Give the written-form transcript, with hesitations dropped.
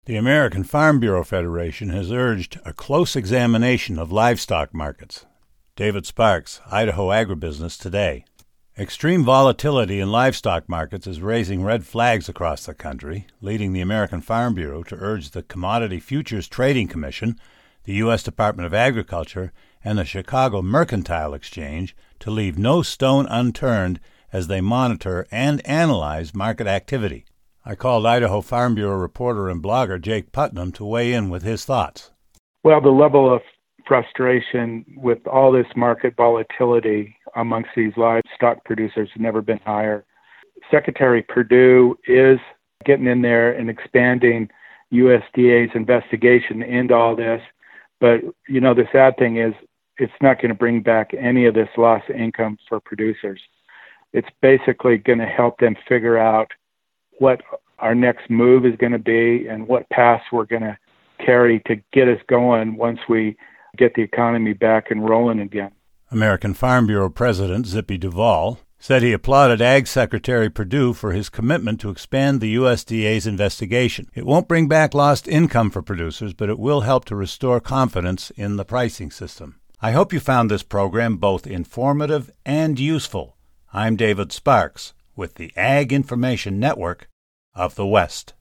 The American Farm Bureau Federation has urged a close examination of livestock markets. David Sparks, Idaho Agribusiness Today. Extreme volatility in livestock markets is raising red flags across the country, leading the American Farm Bureau to urge the Commodity Futures Trading Commission, the U.S. Department of Agriculture, and the Chicago Mercantile Exchange to leave no stone unturned as they monitor and analyze market activity. I called Idaho Farm Bureau reporter and blogger Jake Putnam to weigh in with his thoughts. Well, the level of frustration with all this market volatility amongst these livestock producers has never been higher. Secretary Perdue is getting in there and expanding USDA's investigation into all this. But, the sad thing is it's not going to bring back any of this lost income for producers. It's basically going to help them figure out what our next move is going to be and what paths we're going to carry to get us going once we get the economy back and rolling again. American Farm Bureau President Zippy Duvall said he applauded Ag Secretary Perdue for his commitment to expand the USDA's investigation. It won't bring back lost income for producers, but it will help to restore confidence in the pricing system. I hope you found this program both informative and useful. I'm David Sparks with the Ag Information Network of the West.